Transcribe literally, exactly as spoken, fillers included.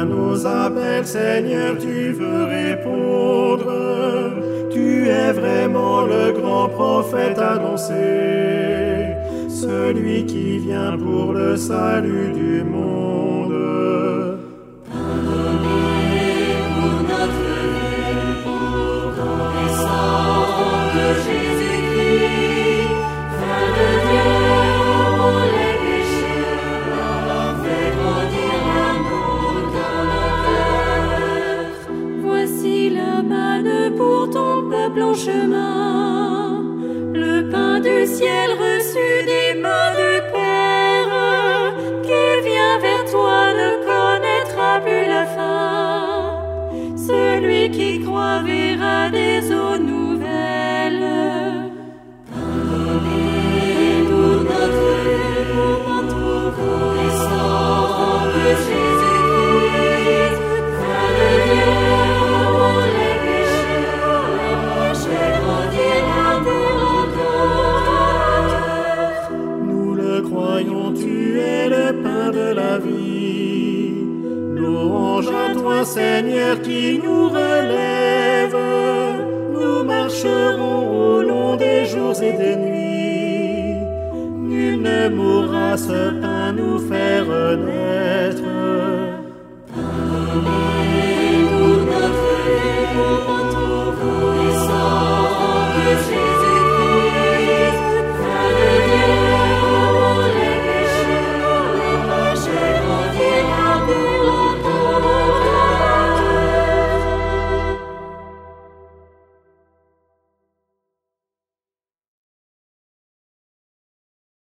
nos appels, Seigneur, tu veux répondre. Tu es vraiment le grand prophète annoncé, celui qui vient pour le salut du monde. Pardonnez pour notre vie, reconnaissant de Jésus-Christ, fin de Dieu pour les péchés, fais grandir l'amour dans nos cœurs. Voici la manne pour ton peuple en chemin, le pain du ciel reçu des mains du Père, qui vient vers toi ne connaîtra plus la fin. Celui qui croit verra des eaux nouvelles. Pardonnez pour notre vie, reconnaissant de Jésus-Christ, fin de Dieu pour les péchés, fais grandir l'amour dans nos cœurs. Nous le croyons, tu es le pain de la vie. Louange à toi, Seigneur, qui nous relève. Nous marcherons au long des jours et des nuits. Nul ne mourra, ce pain nous fait renaître. Pardonnez